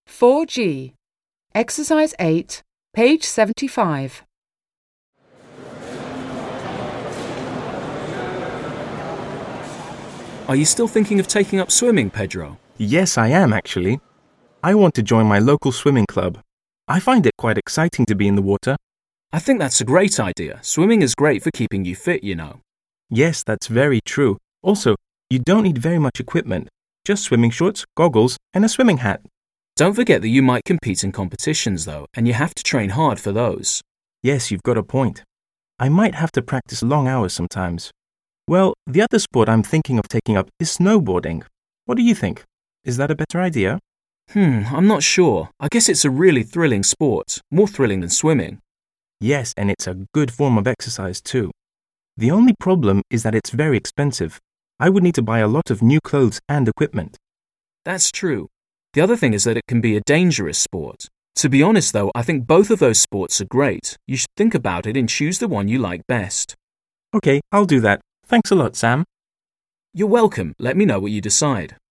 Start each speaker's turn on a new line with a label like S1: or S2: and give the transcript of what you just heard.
S1: 4G. Exercise 8, page 75.
S2: Are you still thinking of taking up swimming, Pedro?
S3: Yes, I am actually. I want to join my local swimming club. I find it quite exciting to be in the water.
S2: I think that's a great idea. Swimming is great for keeping you fit, you know.
S3: Yes, that's very true. Also, you don't need very much equipment. Just swimming shorts, goggles, and a swimming hat.
S2: Don't forget that you might compete in competitions, though, and you have to train hard for those.
S3: Yes, you've got a point. I might have to practice long hours sometimes. Well, the other sport I'm thinking of taking up is snowboarding. What do you think? Is that a better idea?
S2: I'm not sure. I guess it's a really thrilling sport, more thrilling than swimming.
S3: Yes, and it's a good form of exercise too. The only problem is that it's very expensive. I would need to buy a lot of new clothes and equipment.
S2: That's true. The other thing is that it can be a dangerous sport. To be honest, though, I think both of those sports are great. You should think about it and choose the one you like best.
S3: Okay, I'll do that. Thanks a lot, Sam.
S2: You're welcome. Let me know what you decide.